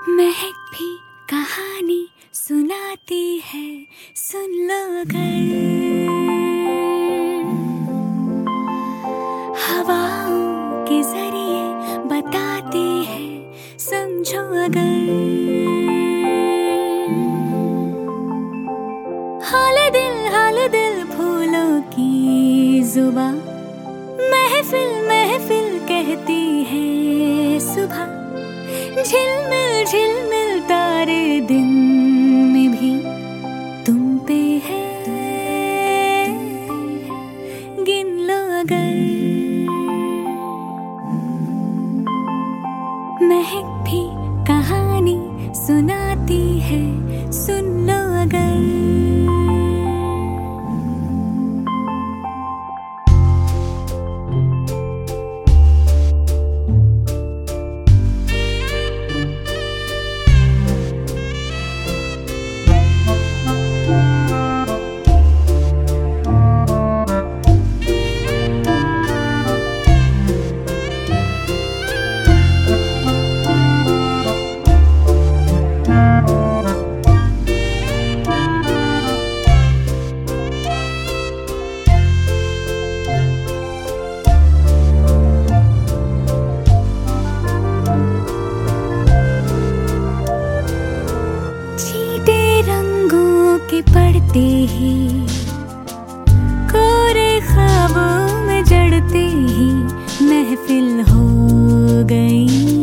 महक भी कहानी सुनाती है, सुन लो अगर। हवाओं के जरिए बताती है, समझो अगर। हाल दिल फूलों की जुबां, महफिल महफिल कहती है सुबह। झिलमिल तारे दिन में भी तुम पे है, गिन लो अगर। महक भी कहानी सुनाती है, सुन लो अगर। के पढ़ते ही, कोरे ख्वाबों में जड़ते ही महफिल हो गई।